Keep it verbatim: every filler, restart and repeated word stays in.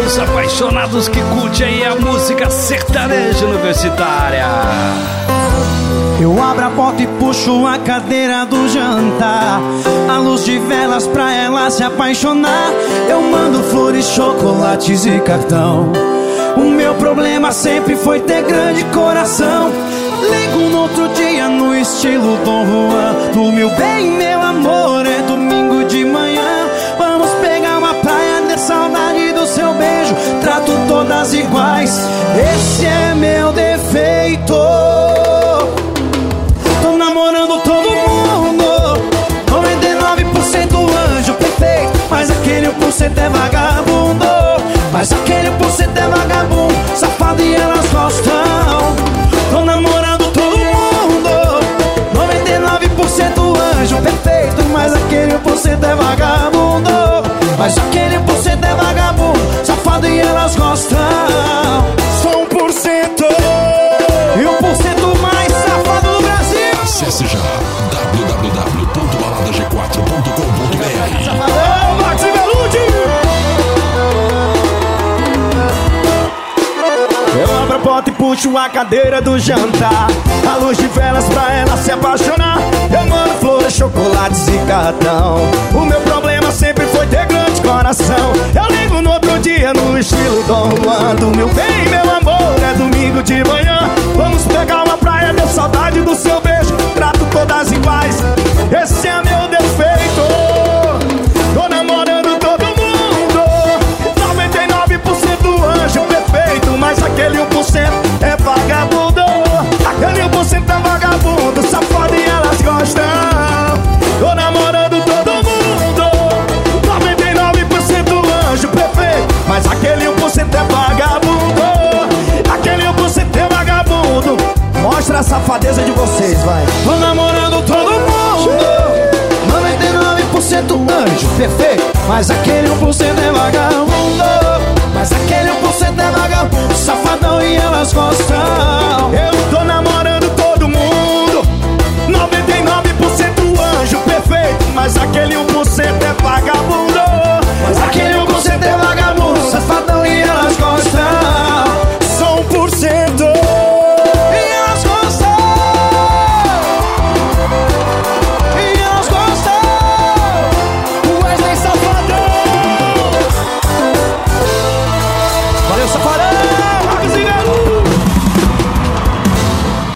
Os apaixonados que curtem aí a música sertaneja universitária. Eu abro a porta e puxo a cadeira do jantar, a luz de velas pra ela se apaixonar. Eu mando flores, chocolates e cartão. O meu problema sempre foi ter grande coração. Ligo no outro dia no estilo Dom Juan. No meu bem, meu amor, é domingo de manhã. Vamos pegar uma praia, de saudade do seu beijo. Trato todas iguais, esse é meu defeito. Tô namorando todo mundo, noventa e nove por cento anjo perfeito, mas aquele um por cento é vagabundo. Mas aquele um por cento é vagabundo, safado e elas gostam. Tô namorando todo mundo, noventa e nove por cento anjo perfeito, mas aquele um por cento é vagabundo. Mas aquele um por cento é vagabundo, safado e elas gostam. Só um por cento e um por cento mais safado do Brasil. Acesse já w w w ponto balada g quatro ponto com ponto b r. Ô, Max Velucci! Eu abro a porta e puxo a cadeira do jantar, a luz de velas pra ela se apaixonar. Eu mando flores, chocolates e cartão. O meu problema sempre foi ter grande coração. Eu ligo no outro dia no estilo Dom Juan. Do meu bem, meu amor, é domingo de manhã. Vamos pegar uma praia, deu saudade do seu beijo. Trato todas iguais, esse é meu defeito. Tô namorando todo mundo, noventa e nove por cento anjo perfeito, mas aquele um por cento é vagabundo. Aquele um por cento é vagabundo, safado e elas gostam. Tô namorando todo mundo, noventa e nove por cento anjo perfeito, mas aquele um por cento é vagabundo. Aquele um por cento é vagabundo. Mostra a safadeza de vocês, vai. Tô namorando todo mundo, noventa e nove por cento anjo perfeito, mas aquele um por cento é vagabundo. Mas aquele um por cento é vagabundo, safadão e elas gostam.